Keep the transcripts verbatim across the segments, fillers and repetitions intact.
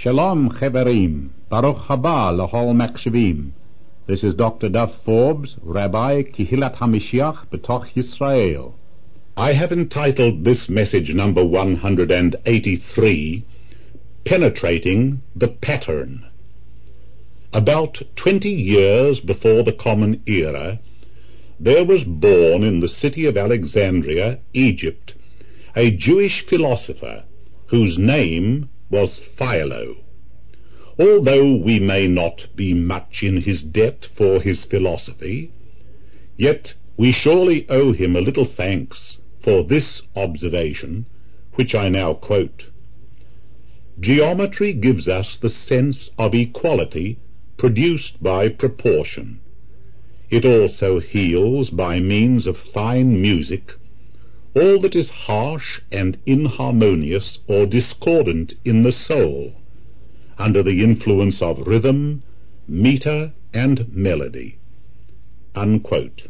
Shalom Cheverim, Baruch haba l'chol makshivim. This is Doctor Duff Forbes, Rabbi Kihilat HaMashiach B'toch Yisrael. I have entitled this message number one hundred eighty-three, Penetrating the Pattern. About twenty years before the Common Era, there was born in the city of Alexandria, Egypt, a Jewish philosopher whose name was Philo. Although we may not be much in his debt for his philosophy, yet we surely owe him a little thanks for this observation, which I now quote. Geometry gives us the sense of equality produced by proportion. It also heals by means of fine music all that is harsh and inharmonious or discordant in the soul, under the influence of rhythm, meter, and melody. Unquote.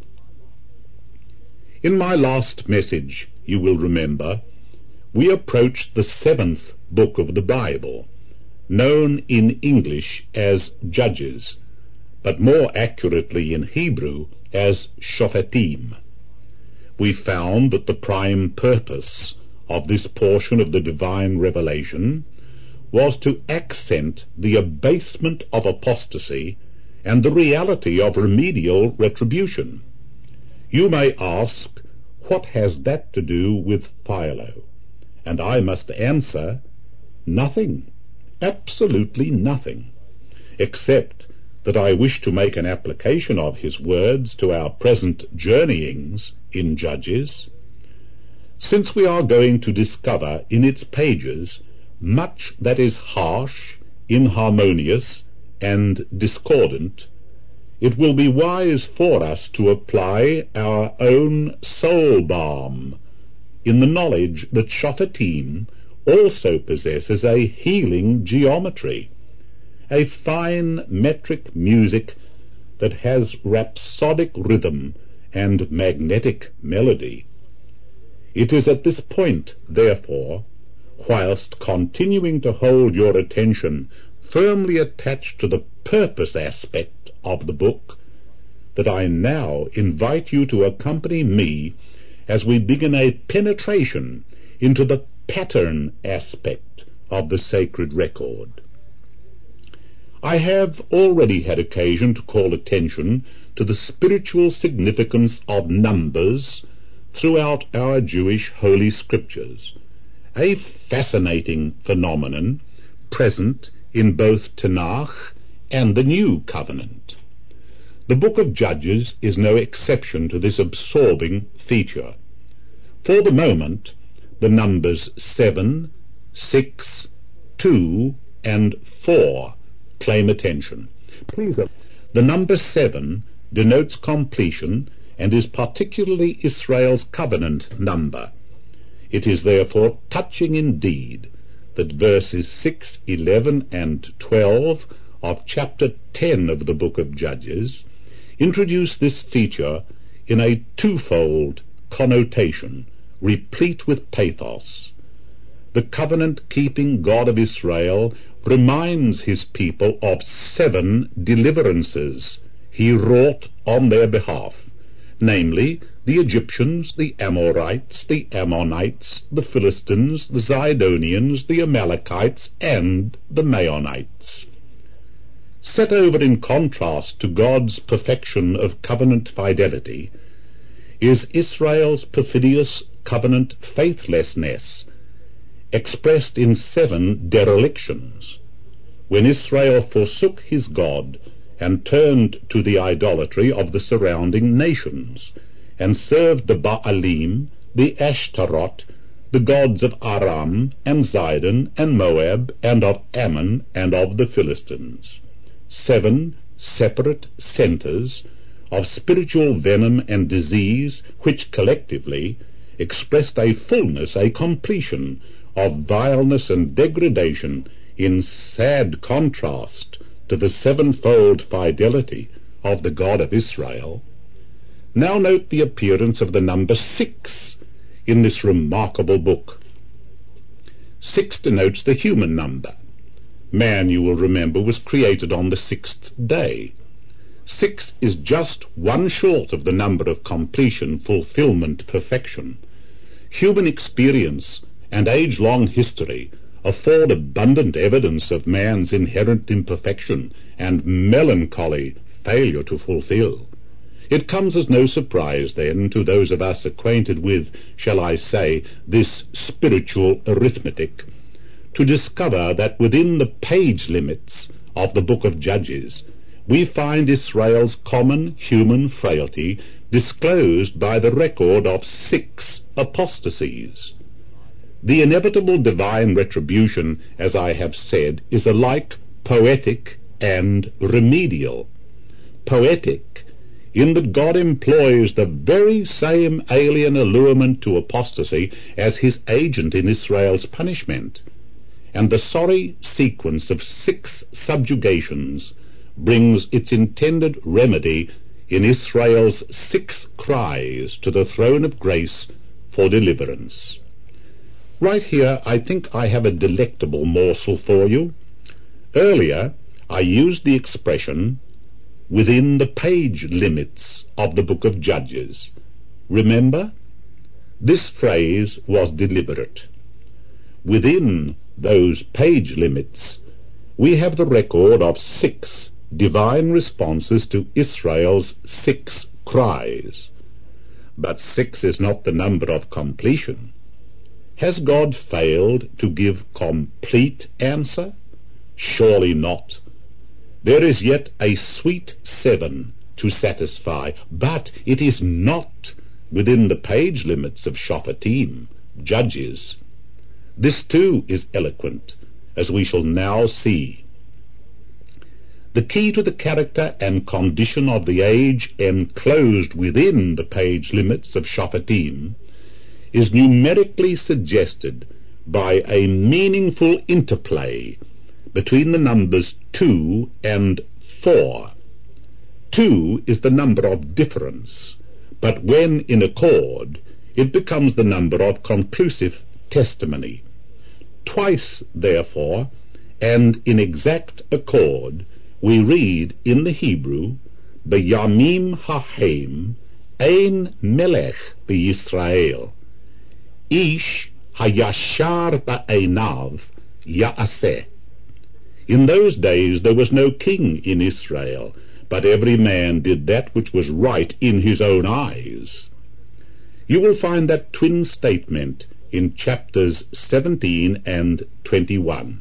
In my last message, you will remember, we approached the seventh book of the Bible, known in English as Judges, but more accurately in Hebrew as Shofetim. We found that the prime purpose of this portion of the divine revelation was to accent the abasement of apostasy and the reality of remedial retribution. You may ask, what has that to do with Philo? And I must answer, nothing, absolutely nothing, except that I wish to make an application of his words to our present journeyings in Judges, since we are going to discover in its pages much that is harsh, inharmonious, and discordant. It will be wise for us to apply our own soul balm in the knowledge that Shofetim also possesses a healing geometry, a fine metric music that has rhapsodic rhythm and magnetic melody. It is at this point, therefore, whilst continuing to hold your attention firmly attached to the purpose aspect of the book, that I now invite you to accompany me as we begin a penetration into the pattern aspect of the sacred record. I have already had occasion to call attention to the spiritual significance of numbers throughout our Jewish Holy Scriptures, a fascinating phenomenon present in both Tanakh and the New Covenant. The book of Judges is no exception to this absorbing feature. For the moment, the numbers seven, six, two, and four claim attention. Please, the number seven denotes completion and is particularly Israel's covenant number. It is therefore touching indeed that verses six, eleven, and twelve of chapter ten of the book of Judges introduce this feature in a twofold connotation, replete with pathos. The covenant-keeping God of Israel reminds his people of seven deliverances he wrought on their behalf, namely the Egyptians, the Amorites, the Ammonites, the Philistines, the Zidonians, the Amalekites, and the Maonites. Set over in contrast to God's perfection of covenant fidelity is Israel's perfidious covenant faithlessness, expressed in seven derelictions, when Israel forsook his God and turned to the idolatry of the surrounding nations, and served the Baalim, the Ashtaroth, the gods of Aram, and Zidon, and Moab, and of Ammon, and of the Philistines. Seven separate centers of spiritual venom and disease, which collectively expressed a fullness, a completion of vileness and degradation, in sad contrast to the sevenfold fidelity of the God of Israel. Now note the appearance of the number six in this remarkable book. Six denotes the human number. Man, you will remember, was created on the sixth day. Six is just one short of the number of completion, fulfillment, perfection. Human experience and age-long history afford abundant evidence of man's inherent imperfection and melancholy failure to fulfill. It comes as no surprise, then, to those of us acquainted with, shall I say, this spiritual arithmetic, to discover that within the page limits of the book of Judges we find Israel's common human frailty disclosed by the record of six apostasies. The inevitable divine retribution, as I have said, is alike poetic and remedial. Poetic, in that God employs the very same alien allurement to apostasy as his agent in Israel's punishment, and the sorry sequence of six subjugations brings its intended remedy in Israel's six cries to the throne of grace for deliverance. Right here I think I have a delectable morsel for you. Earlier I used the expression within the page limits of the book of Judges. Remember? This phrase was deliberate. Within those page limits we have the record of six divine responses to Israel's six cries. But six is not the number of completion. Has God failed to give complete answer? Surely not. There is yet a sweet seven to satisfy, but it is not within the page limits of Shoftim, Judges. This too is eloquent, as we shall now see. The key to the character and condition of the age enclosed within the page limits of Shoftim is numerically suggested by a meaningful interplay between the numbers two and four. Two is the number of difference, but when in accord, it becomes the number of conclusive testimony. Twice, therefore, and in exact accord, we read in the Hebrew, B'yamim ha'hem ein melech b'Yisrael, ish hayashar ba'einav ya'aseh. In those days there was no king in Israel, but every man did that which was right in his own eyes. You will find that twin statement in chapters seventeen and twenty-one.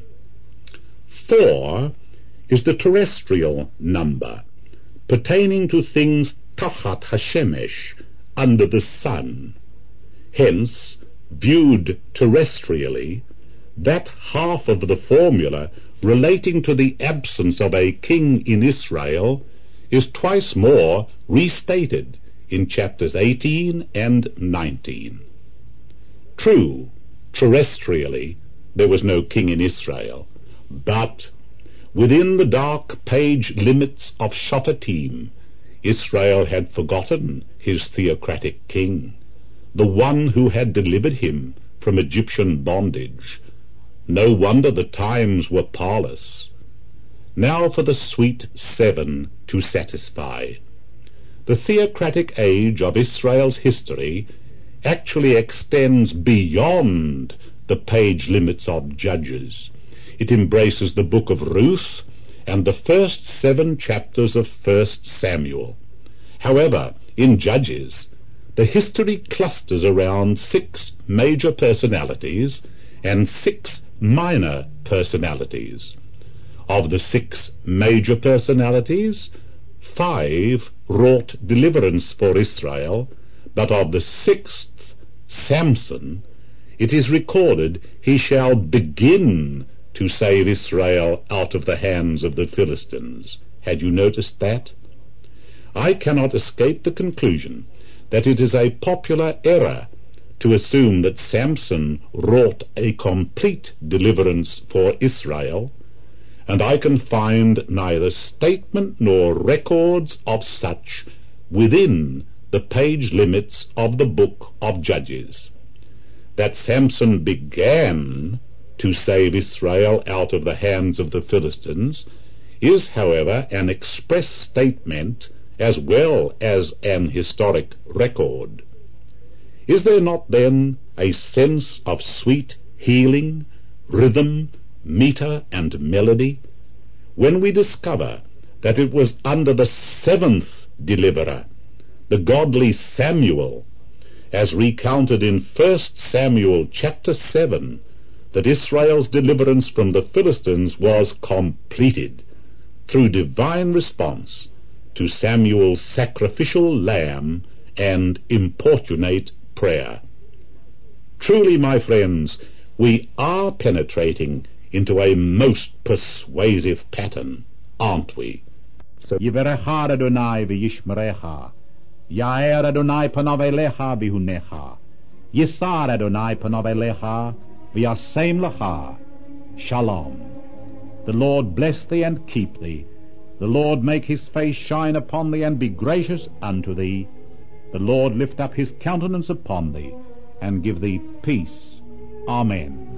Four is the terrestrial number, pertaining to things tachat hashemesh, under the sun. Hence, viewed terrestrially, that half of the formula relating to the absence of a king in Israel is twice more restated in chapters eighteen and nineteen. True, terrestrially, there was no king in Israel, but within the dark page limits of Shoftim, Israel had forgotten his theocratic king, the one who had delivered him from Egyptian bondage. No wonder the times were parlous. Now for the sweet seven to satisfy. The theocratic age of Israel's history actually extends beyond the page limits of Judges. It embraces the book of Ruth and the first seven chapters of First Samuel. However, in Judges, the history clusters around six major personalities and six minor personalities. Of the six major personalities, five wrought deliverance for Israel, but of the sixth, Samson, it is recorded he shall begin to save Israel out of the hands of the Philistines. Had you noticed that? I cannot escape the conclusion that it is a popular error to assume that Samson wrought a complete deliverance for Israel, and I can find neither statement nor records of such within the page limits of the book of Judges. That Samson began to save Israel out of the hands of the Philistines, is, however, an express statement as well as an historic record. Is there not then a sense of sweet healing, rhythm, meter, and melody, when we discover that it was under the seventh deliverer, the godly Samuel, as recounted in First Samuel chapter seven, that Israel's deliverance from the Philistines was completed through divine response to Samuel's sacrificial lamb and importunate prayer? Truly, my friends, we are penetrating into a most persuasive pattern, aren't we? Yiverechar Adonai v'yishmerecha, Yair Adonai panav elecha v'hunecha, Yisar Adonai panav elecha v'yasem lecha. Shalom. The Lord bless thee and keep thee. The Lord make his face shine upon thee and be gracious unto thee. The Lord lift up his countenance upon thee and give thee peace. Amen.